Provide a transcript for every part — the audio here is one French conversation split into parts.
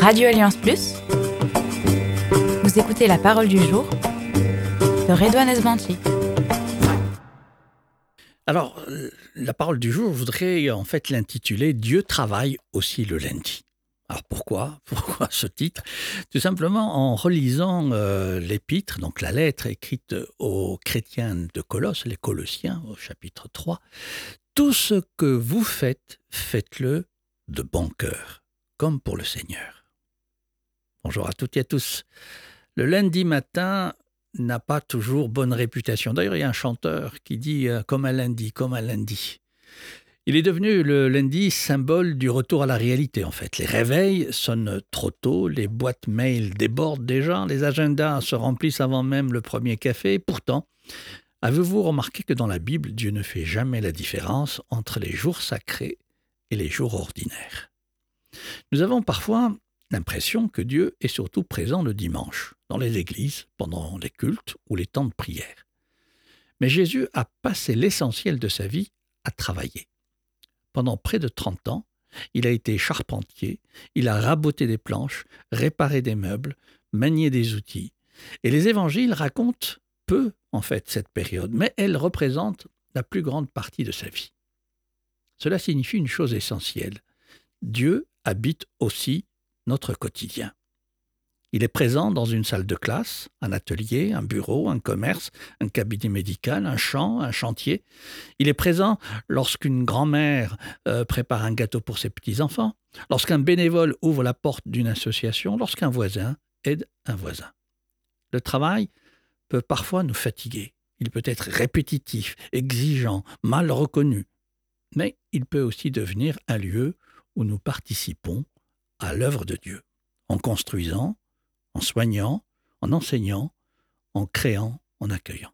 Radio Alliance Plus. Vous écoutez la parole du jour de Redouane Esbanti. Alors, la parole du jour, je voudrais en fait l'intituler « Dieu travaille aussi le lundi ». Alors pourquoi ce titre ? Tout simplement en relisant l'épître, donc la lettre écrite aux chrétiens de Colosse, les Colossiens, au chapitre 3. « Tout ce que vous faites, faites-le de bon cœur, comme pour le Seigneur. » Bonjour à toutes et à tous. Le lundi matin n'a pas toujours bonne réputation. D'ailleurs, il y a un chanteur qui dit « comme un lundi, comme un lundi ». Il est devenu le lundi symbole du retour à la réalité en fait. Les réveils sonnent trop tôt, les boîtes mail débordent déjà, les agendas se remplissent avant même le premier café. Pourtant, avez-vous remarqué que dans la Bible, Dieu ne fait jamais la différence entre les jours sacrés et les jours ordinaires ? Nous avons parfois l'impression que Dieu est surtout présent le dimanche, dans les églises, pendant les cultes ou les temps de prière. Mais Jésus a passé l'essentiel de sa vie à travailler. Pendant près de 30 ans, il a été charpentier, il a raboté des planches, réparé des meubles, manié des outils. Et les évangiles racontent peu, en fait, cette période, mais elle représente la plus grande partie de sa vie. Cela signifie une chose essentielle. Dieu habite aussi notre quotidien. Il est présent dans une salle de classe, un atelier, un bureau, un commerce, un cabinet médical, un champ, un chantier. Il est présent lorsqu'une grand-mère prépare un gâteau pour ses petits-enfants, lorsqu'un bénévole ouvre la porte d'une association, lorsqu'un voisin aide un voisin. Le travail peut parfois nous fatiguer. Il peut être répétitif, exigeant, mal reconnu. Mais il peut aussi devenir un lieu où nous participons à l'œuvre de Dieu, en construisant, en soignant, en enseignant, en créant, en accueillant.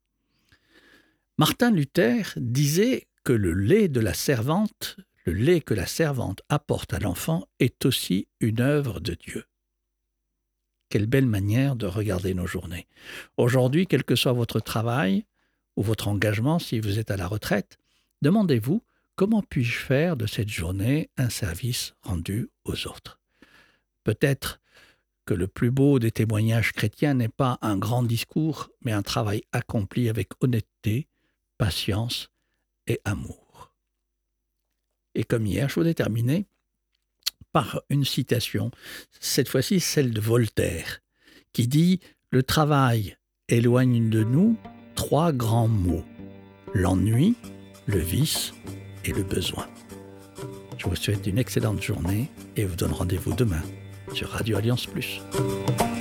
Martin Luther disait que le lait que la servante apporte à l'enfant est aussi une œuvre de Dieu. Quelle belle manière de regarder nos journées. Aujourd'hui, quel que soit votre travail ou votre engagement, si vous êtes à la retraite, demandez-vous comment puis-je faire de cette journée un service rendu aux autres. Peut-être que le plus beau des témoignages chrétiens n'est pas un grand discours, mais un travail accompli avec honnêteté, patience et amour. Et comme hier, je voudrais terminer par une citation, cette fois-ci celle de Voltaire, qui dit « Le travail éloigne de nous 3 grands maux, l'ennui, le vice et le besoin. » Je vous souhaite une excellente journée et vous donne rendez-vous demain sur Radio Alliance Plus.